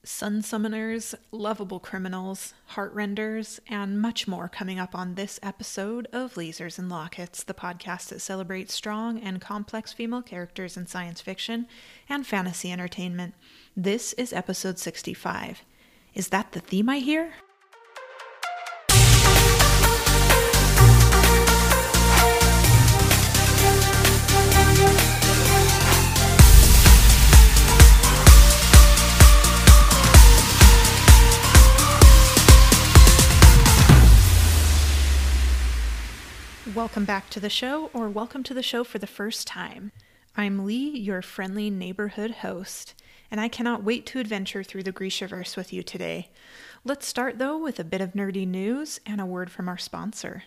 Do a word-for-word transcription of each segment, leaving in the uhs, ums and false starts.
Sun summoners, lovable criminals, heartrenders, and much more coming up on this episode of Lasers and Lockets, the podcast that celebrates strong and complex female characters in science fiction and fantasy entertainment. This is episode sixty-five. Is that the theme I hear? Welcome back to the show, or welcome to the show for the first time. I'm Lee, your friendly neighborhood host, and I cannot wait to adventure through the Grishaverse with you today. Let's start, though, with a bit of nerdy news and a word from our sponsor.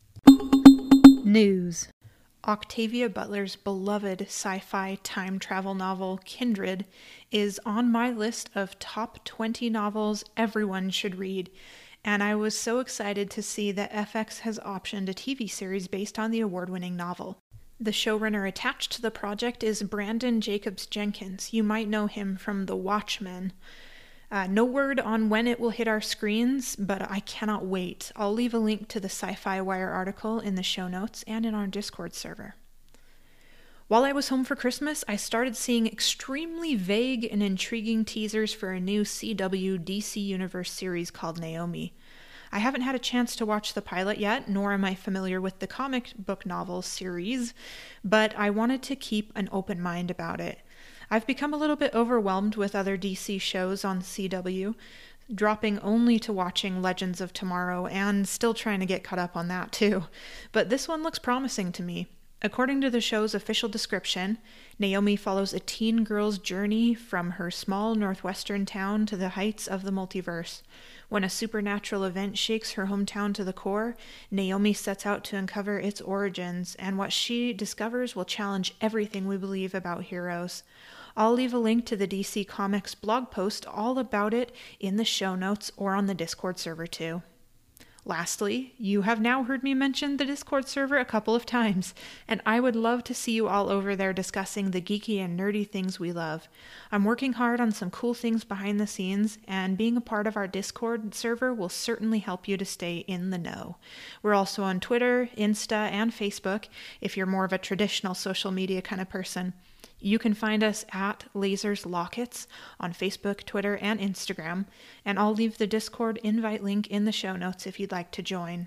News. Octavia Butler's beloved sci-fi time travel novel, Kindred, is on my list of top twenty novels everyone should read. And I was so excited to see that F X has optioned a T V series based on the award-winning novel. The showrunner attached to the project is Brandon Jacobs Jenkins. You might know him from The Watchmen. Uh, no word on when it will hit our screens, but I cannot wait. I'll leave a link to the Sci-Fi Wire article in the show notes and in our Discord server. While I was home for Christmas, I started seeing extremely vague and intriguing teasers for a new C W D C Universe series called Naomi. I haven't had a chance to watch the pilot yet, nor am I familiar with the comic book novel series, but I wanted to keep an open mind about it. I've become a little bit overwhelmed with other D C shows on C W, dropping only to watching Legends of Tomorrow and still trying to get caught up on that too. But this one looks promising to me. According to the show's official description, Naomi follows a teen girl's journey from her small northwestern town to the heights of the multiverse. When a supernatural event shakes her hometown to the core, Naomi sets out to uncover its origins, and what she discovers will challenge everything we believe about heroes. I'll leave a link to the D C Comics blog post all about it in the show notes or on the Discord server too. Lastly, you have now heard me mention the Discord server a couple of times, and I would love to see you all over there discussing the geeky and nerdy things we love. I'm working hard on some cool things behind the scenes, and being a part of our Discord server will certainly help you to stay in the know. We're also on Twitter, Insta, and Facebook if you're more of a traditional social media kind of person. You can find us at Lasers Lockets on Facebook, Twitter, and Instagram, and I'll leave the Discord invite link in the show notes if you'd like to join.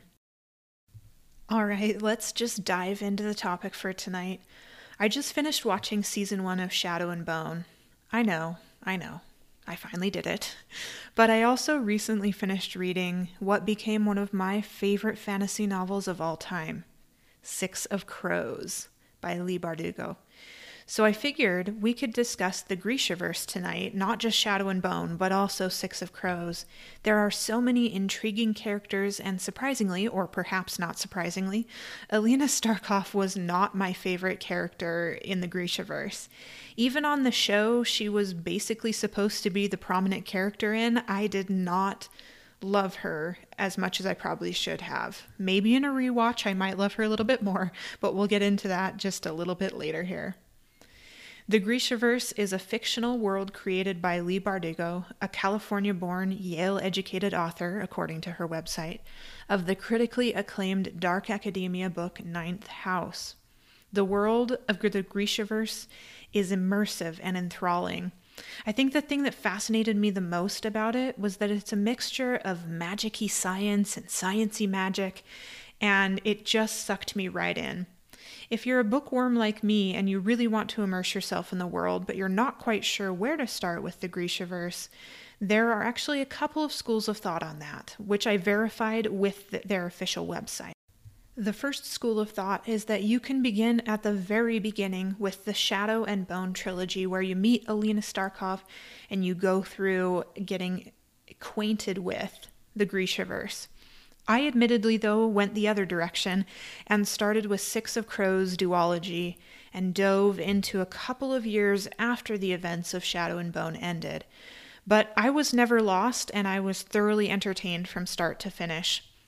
All right, let's just dive into the topic for tonight. I just finished watching season one of Shadow and Bone. I know, I know, I finally did it. But I also recently finished reading what became one of my favorite fantasy novels of all time, Six of Crows by Leigh Bardugo. So I figured we could discuss the Grishaverse tonight, not just Shadow and Bone, but also Six of Crows. There are so many intriguing characters, and surprisingly, or perhaps not surprisingly, Alina Starkov was not my favorite character in the Grishaverse. Even on the show she was basically supposed to be the prominent character in, I did not love her as much as I probably should have. Maybe in a rewatch I might love her a little bit more, but we'll get into that just a little bit later here. The Grishaverse is a fictional world created by Leigh Bardugo, a California-born, Yale-educated author, according to her website, of the critically acclaimed dark academia book Ninth House. The world of the Grishaverse is immersive and enthralling. I think the thing that fascinated me the most about it was that it's a mixture of magic-y science and science-y magic, and it just sucked me right in. If you're a bookworm like me and you really want to immerse yourself in the world, but you're not quite sure where to start with the Grishaverse, there are actually a couple of schools of thought on that, which I verified with the, their official website. The first school of thought is that you can begin at the very beginning with the Shadow and Bone trilogy, where you meet Alina Starkov and you go through getting acquainted with the Grishaverse. I admittedly, though, went the other direction and started with Six of Crows duology and dove into a couple of years after the events of Shadow and Bone ended. But I was never lost, and I was thoroughly entertained from start to finish.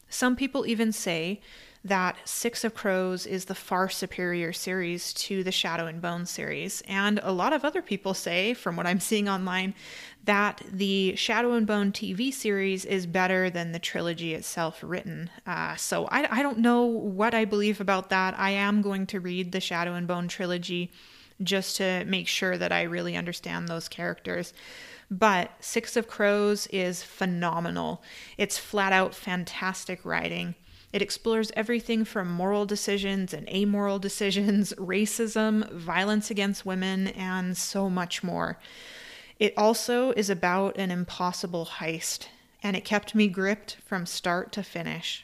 Some people even say that Six of Crows is the far superior series to the Shadow and Bone series. And a lot of other people say, from what I'm seeing online, that the Shadow and Bone T V series is better than the trilogy itself written. Uh, so I, I don't know what I believe about that. I am going to read the Shadow and Bone trilogy just to make sure that I really understand those characters. But Six of Crows is phenomenal. It's flat out fantastic writing. It explores everything from moral decisions and amoral decisions, racism, violence against women, and so much more. It also is about an impossible heist, and it kept me gripped from start to finish.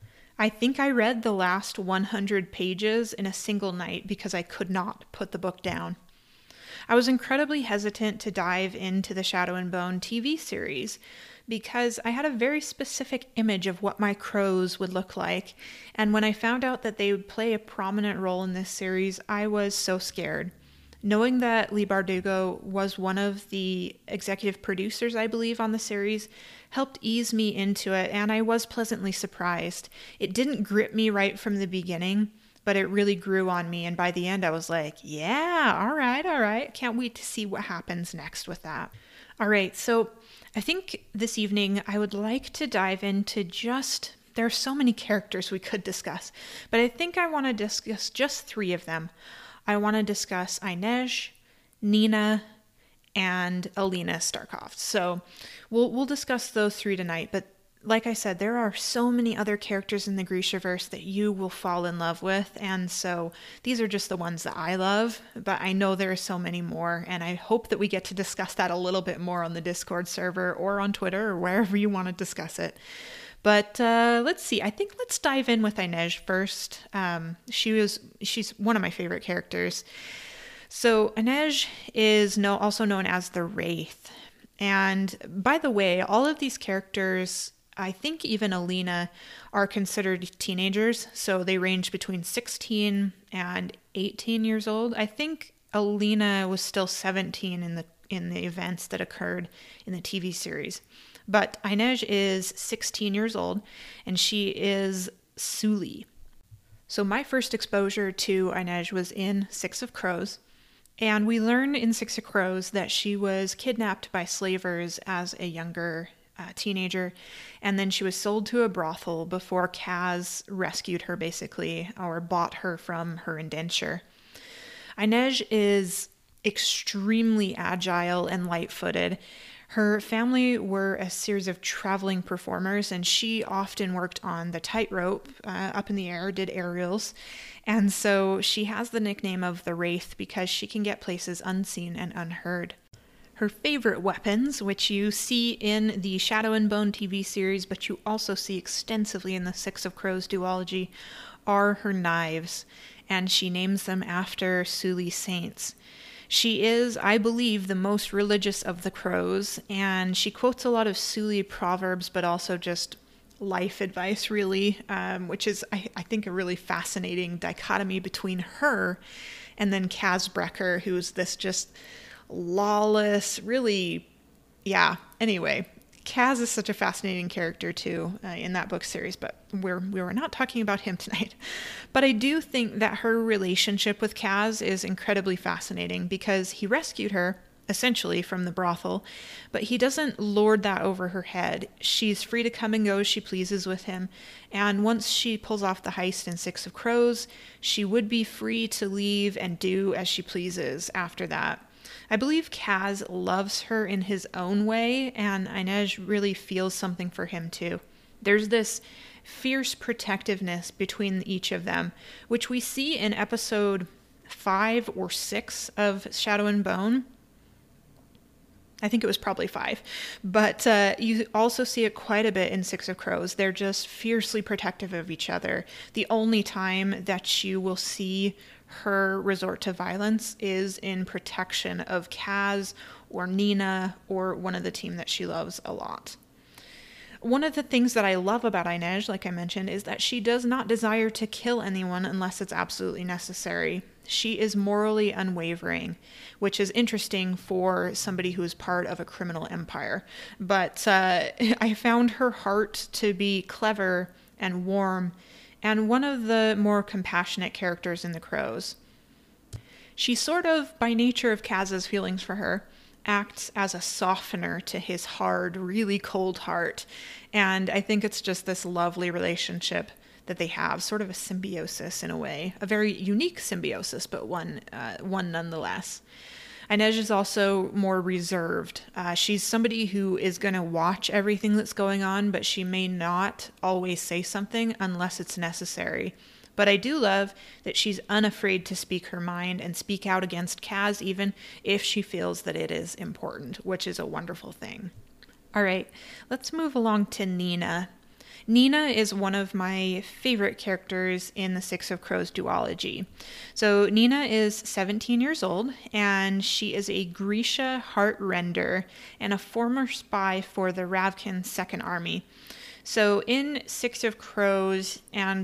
I think I read the last one hundred pages in a single night because I could not put the book down. I was incredibly hesitant to dive into the Shadow and Bone T V series because I had a very specific image of what my crows would look like, and when I found out that they would play a prominent role in this series, I was so scared. Knowing that Leigh Bardugo was one of the executive producers, I believe, on the series, helped ease me into it, and I was pleasantly surprised. It didn't grip me right from the beginning, but it really grew on me, and by the end I was like, yeah, all right, all right. Can't wait to see what happens next with that. All right, so I think this evening I would like to dive into just, there are so many characters we could discuss, but I think I want to discuss just three of them. I want to discuss Inej, Nina, and Alina Starkov. So we'll we'll discuss those three tonight, but like I said, there are so many other characters in the Grishaverse that you will fall in love with, and so these are just the ones that I love, but I know there are so many more, and I hope that we get to discuss that a little bit more on the Discord server or on Twitter or wherever you want to discuss it. But uh, let's see. I think let's dive in with Inej first. Um, she was she's one of my favorite characters. So Inej is no, also known as the Wraith. And by the way, all of these characters, I think even Alina, are considered teenagers. So they range between sixteen and eighteen years old. I think Alina was still seventeen in the in the events that occurred in the T V series. But Inej is sixteen years old, and she is Suli. So my first exposure to Inej was in Six of Crows, and we learn in Six of Crows that she was kidnapped by slavers as a younger uh, teenager, and then she was sold to a brothel before Kaz rescued her, basically, or bought her from her indenture. Inej is extremely agile and light-footed. Her family were a series of traveling performers, and she often worked on the tightrope uh, up in the air, did aerials. And so she has the nickname of the Wraith because she can get places unseen and unheard. Her favorite weapons, which you see in the Shadow and Bone T V series, but you also see extensively in the Six of Crows duology, are her knives, and she names them after Suli saints. She is, I believe, the most religious of the crows, and she quotes a lot of Suli proverbs, but also just life advice, really, um, which is, I, I think, a really fascinating dichotomy between her and then Kaz Brekker, who's this just lawless, really, yeah, anyway. Kaz is such a fascinating character, too, uh, in that book series, but we're, we were not talking about him tonight. But I do think that her relationship with Kaz is incredibly fascinating because he rescued her, essentially, from the brothel, but he doesn't lord that over her head. She's free to come and go as she pleases with him, and once she pulls off the heist in Six of Crows, she would be free to leave and do as she pleases after that. I believe Kaz loves her in his own way, and Inej really feels something for him too. There's this fierce protectiveness between each of them, which we see in episode five or six of Shadow and Bone. I think it was probably five, but uh, you also see it quite a bit in Six of Crows. They're just fiercely protective of each other. The only time that you will see her resort to violence is in protection of Kaz or Nina or one of the team that she loves a lot. One of the things that I love about Inej, like I mentioned, is that she does not desire to kill anyone unless it's absolutely necessary. She is morally unwavering, which is interesting for somebody who is part of a criminal empire. But uh, I found her heart to be clever and warm, and one of the more compassionate characters in The Crows. She sort of, by nature of Kaz's feelings for her, acts as a softener to his hard, really cold heart. And I think it's just this lovely relationship that they have, sort of a symbiosis in a way, a very unique symbiosis, but one, uh, one nonetheless. Inej is also more reserved. Uh, she's somebody who is going to watch everything that's going on, but she may not always say something unless it's necessary. But I do love that she's unafraid to speak her mind and speak out against Kaz, even if she feels that it is important, which is a wonderful thing. All right, let's move along to Nina. Nina is one of my favorite characters in the Six of Crows duology. So Nina is seventeen years old, and she is a Grisha Heartrender and a former spy for the Ravkan Second Army. So in Six of Crows and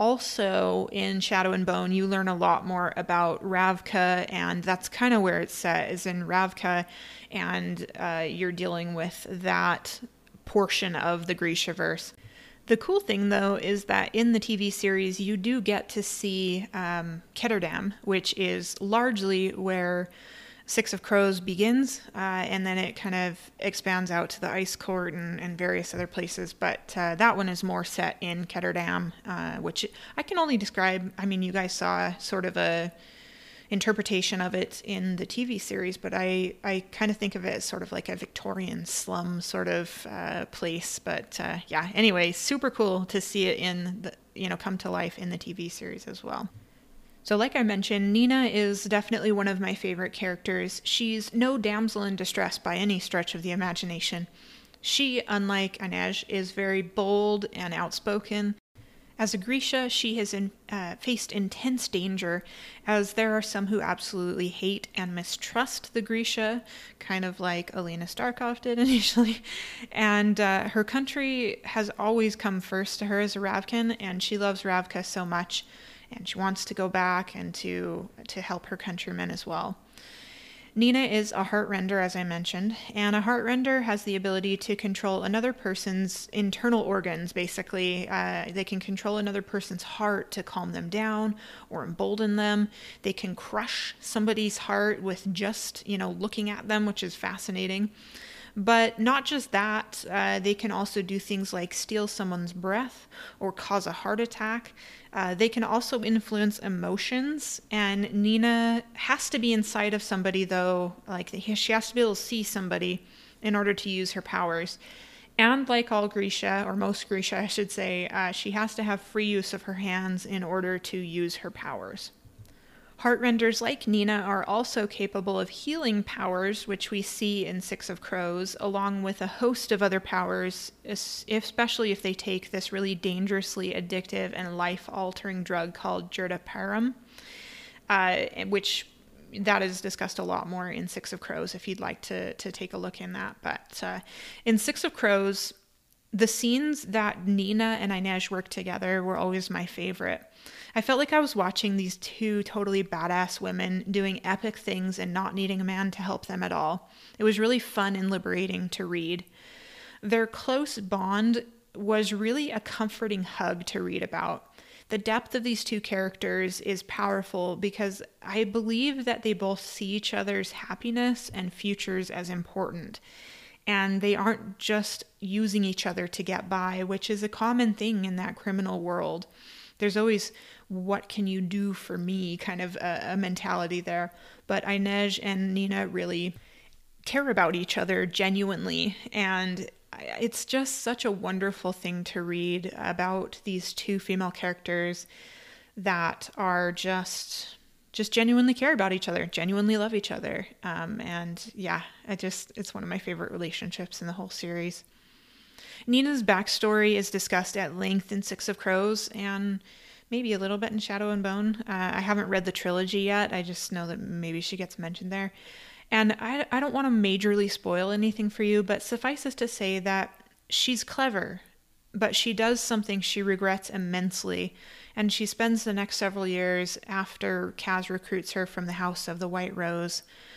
also in Shadow and Bone, you learn a lot more about Ravka, and that's kind of where it's set, is in Ravka, and uh, you're dealing with that portion of the Grishaverse. The cool thing, though, is that in the T V series, you do get to see um, Ketterdam, which is largely where Six of Crows begins, uh, and then it kind of expands out to the Ice Court and, and various other places. But uh, that one is more set in Ketterdam, uh, which I can only describe. I mean, you guys saw sort of a interpretation of it in the T V series, but I, I kind of think of it as sort of like a Victorian slum sort of uh, place. But uh, yeah, anyway, super cool to see it in the, you know, come to life in the T V series as well. So like I mentioned, Nina is definitely one of my favorite characters. She's no damsel in distress by any stretch of the imagination. She, unlike Inej, is very bold and outspoken. As a Grisha, she has in, uh, faced intense danger, as there are some who absolutely hate and mistrust the Grisha, kind of like Alina Starkov did initially. And uh, her country has always come first to her as a Ravkan, and she loves Ravka so much, and she wants to go back and to, to help her countrymen as well. Nina is a Heartrender, as I mentioned, and a Heartrender has the ability to control another person's internal organs, basically. Uh, they can control another person's heart to calm them down or embolden them. They can crush somebody's heart with just, you know, looking at them, which is fascinating. But not just that, uh, they can also do things like steal someone's breath or cause a heart attack. Uh, they can also influence emotions, and Nina has to be inside of somebody, though. Like, she has to be able to see somebody in order to use her powers. And like all Grisha, or most Grisha, I should say, uh, she has to have free use of her hands in order to use her powers. Heartrenders like Nina are also capable of healing powers, which we see in Six of Crows, along with a host of other powers, especially if they take this really dangerously addictive and life-altering drug called Jurtaparam, uh, which that is discussed a lot more in Six of Crows if you'd like to, to take a look in that. But uh, in Six of Crows, the scenes that Nina and Inej work together were always my favorite. I felt like I was watching these two totally badass women doing epic things and not needing a man to help them at all. It was really fun and liberating to read. Their close bond was really a comforting hug to read about. The depth of these two characters is powerful because I believe that they both see each other's happiness and futures as important. And they aren't just using each other to get by, which is a common thing in that criminal world. There's always, what can you do for me, kind of a, a mentality there. But Inej and Nina really care about each other genuinely. And it's just such a wonderful thing to read about these two female characters that are just just genuinely care about each other, genuinely love each other. Um, and yeah, I just, it's one of my favorite relationships in the whole series. Nina's backstory is discussed at length in Six of Crows and maybe a little bit in Shadow and Bone. Uh, I haven't read the trilogy yet. I just know that maybe she gets mentioned there. And I, I don't want to majorly spoil anything for you, but suffice it to say that she's clever, but she does something she regrets immensely. And she spends the next several years after Kaz recruits her from the House of the White Rose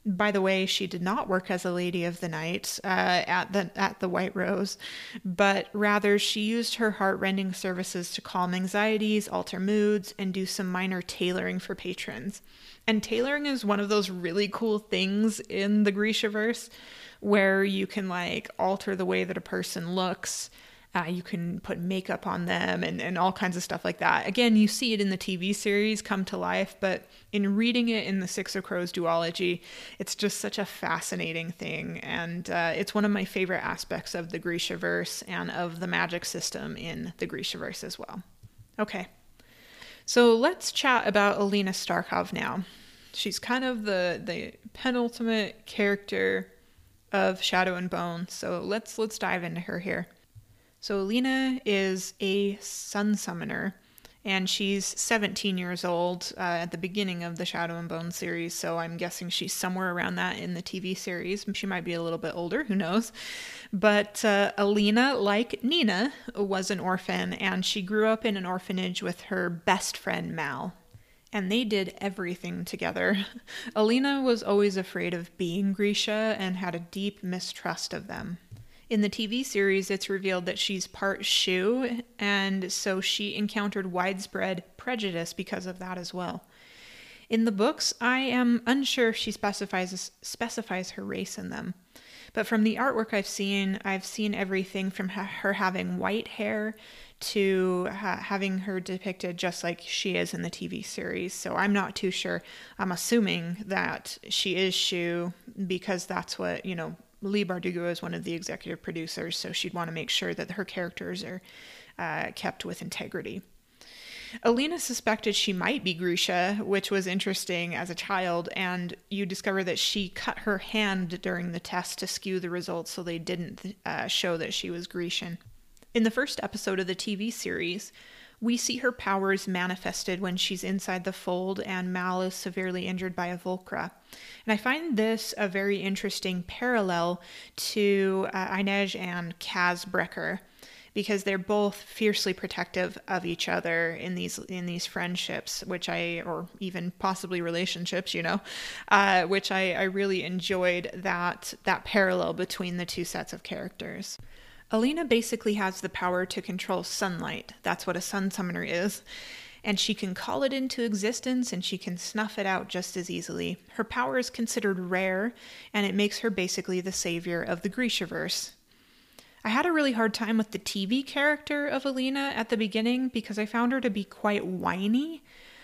By the way, she did not work as a lady of the night uh, at the at the White Rose, but rather she used her heart-rending services to calm anxieties, alter moods, and do some minor tailoring for patrons. And tailoring is one of those really cool things in the Grishaverse, where you can like alter the way that a person looks. Uh, you can put makeup on them and, and all kinds of stuff like that. Again, you see it in the T V series come to life, but in reading it in the Six of Crows duology, it's just such a fascinating thing. And uh, it's one of my favorite aspects of the Grishaverse and of the magic system in the Grishaverse as well. Okay, so let's chat about Alina Starkov now. She's kind of the, the penultimate character of Shadow and Bone, so let's let's dive into her here. So Alina is a sun summoner, and she's seventeen years old uh, at the beginning of the Shadow and Bone series, so I'm guessing she's somewhere around that in the T V series. She might be a little bit older, who knows? But uh, Alina, like Nina, was an orphan, and she grew up in an orphanage with her best friend Mal. And they did everything together. Alina was always afraid of being Grisha and had a deep mistrust of them. In the T V series, it's revealed that she's part Shu, and so she encountered widespread prejudice because of that as well. In the books, I am unsure if she specifies specifies her race in them. But from the artwork I've seen, I've seen everything from ha- her having white hair to ha- having her depicted just like she is in the T V series. So I'm not too sure. I'm assuming that she is Shu because that's what, you know, Leigh Bardugo is one of the executive producers, so she'd want to make sure that her characters are uh, kept with integrity. Alina suspected she might be Grisha, which was interesting as a child, and you discover that she cut her hand during the test to skew the results so they didn't uh, show that she was Grecian. In the first episode of the T V series, we see her powers manifested when she's inside the fold and Mal is severely injured by a Volcra. And I find this a very interesting parallel to uh, Inej and Kaz Brecker, because they're both fiercely protective of each other in these in these friendships, which I, or even possibly relationships, you know, uh, which I, I really enjoyed that that parallel between the two sets of characters. Alina basically has the power to control sunlight. That's what a sun summoner is. And she can call it into existence and she can snuff it out just as easily. Her power is considered rare, and it makes her basically the savior of the Grishaverse. I had a really hard time with the T V character of Alina at the beginning because I found her to be quite whiny.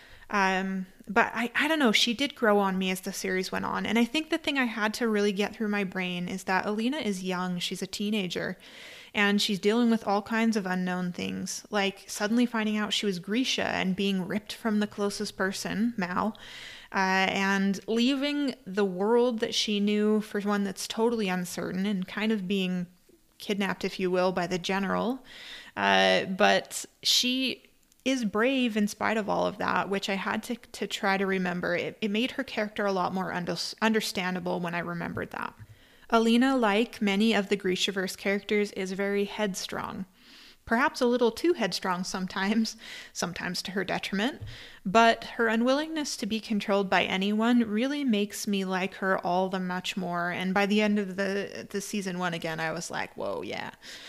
Um, but I, I don't know, she did grow on me as the series went on. And I think the thing I had to really get through my brain is that Alina is young, she's a teenager, and she's dealing with all kinds of unknown things, like suddenly finding out she was Grisha and being ripped from the closest person, Mal, uh, and leaving the world that she knew for one that's totally uncertain and kind of being kidnapped, if you will, by the general. Uh, but she is brave in spite of all of that, which I had to, to try to remember. It, it made her character a lot more under, understandable when I remembered that. Alina, like many of the Grishaverse characters, is very headstrong. Perhaps a little too headstrong sometimes, sometimes to her detriment, but her unwillingness to be controlled by anyone really makes me like her all the much more. And by the end of the, the season one again, I was like, whoa, yeah.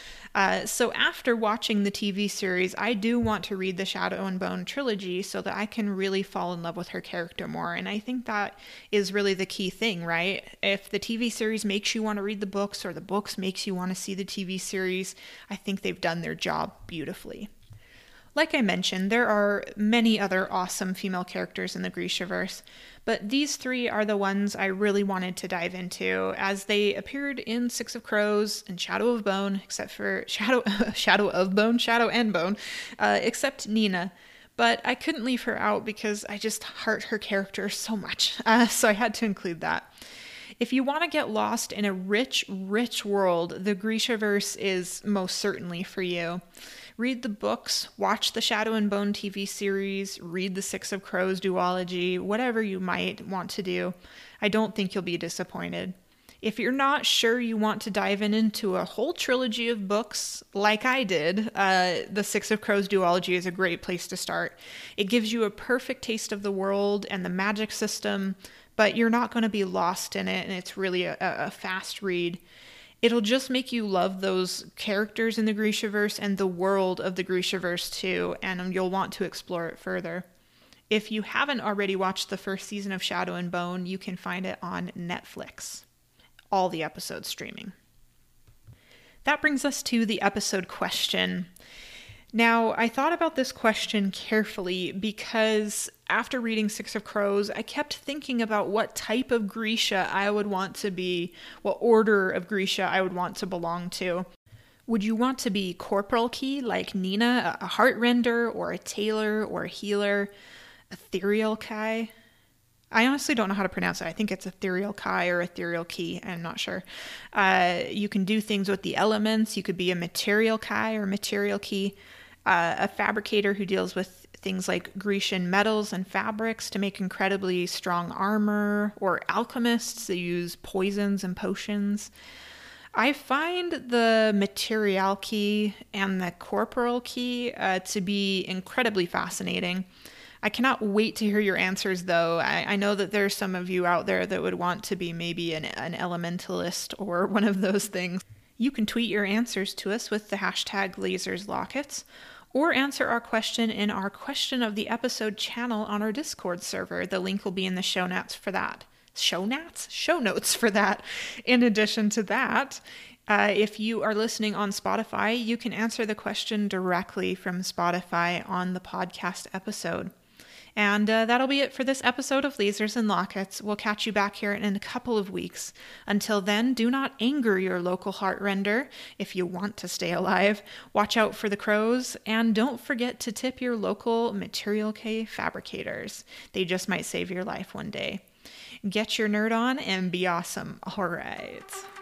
Uh, so after watching the T V series, I do want to read the Shadow and Bone trilogy so that I can really fall in love with her character more. And I think that is really the key thing, right? If the T V series makes you want to read the books or the books makes you want to see the T V series, I think they've done their job beautifully. Like I mentioned, there are many other awesome female characters in the Grishaverse, but these three are the ones I really wanted to dive into, as they appeared in Six of Crows and Shadow of Bone, except for Shadow Shadow of Bone, Shadow and Bone, uh, except Nina. But I couldn't leave her out because I just heart her character so much, uh, so I had to include that. If you want to get lost in a rich, rich world, the Grishaverse is most certainly for you. Read the books, watch the Shadow and Bone T V series, read the Six of Crows duology, whatever you might want to do. I don't think you'll be disappointed. If you're not sure you want to dive in into a whole trilogy of books, like I did, uh, the Six of Crows duology is a great place to start. It gives you a perfect taste of the world and the magic system, but you're not going to be lost in it, and it's really a, a fast read. It'll just make you love those characters in the Grishaverse and the world of the Grishaverse too, and you'll want to explore it further. If you haven't already watched the first season of Shadow and Bone, you can find it on Netflix. All the episodes streaming. That brings us to the episode question. Now, I thought about this question carefully because after reading Six of Crows, I kept thinking about what type of Grisha I would want to be, what order of Grisha I would want to belong to. Would you want to be Corporal Key, like Nina, a Heartrender, or a Tailor, or a Healer, Ethereal Kai? I honestly don't know how to pronounce it. I think it's Ethereal Kai or Ethereal Key. I'm not sure. Uh, you can do things with the elements. You could be a Material Kai or Material Key. Uh, a fabricator who deals with things like Grecian metals and fabrics to make incredibly strong armor, or alchemists that use poisons and potions. I find the Material Key and the Corporal Key uh, to be incredibly fascinating. I cannot wait to hear your answers, though. I, I know that there's some of you out there that would want to be maybe an, an elementalist or one of those things. You can tweet your answers to us with the hashtag LasersLockets, or answer our question in our Question of the Episode channel on our Discord server. The link will be in the show notes for that. Show notes? Show notes for that. In addition to that, uh, if you are listening on Spotify, you can answer the question directly from Spotify on the podcast episode. And uh, that'll be it for this episode of Lasers and Lockets. We'll catch you back here in a couple of weeks. Until then, do not anger your local Heartrender if you want to stay alive. Watch out for the crows, and don't forget to tip your local Material K fabricators. They just might save your life one day. Get your nerd on and be awesome. All right.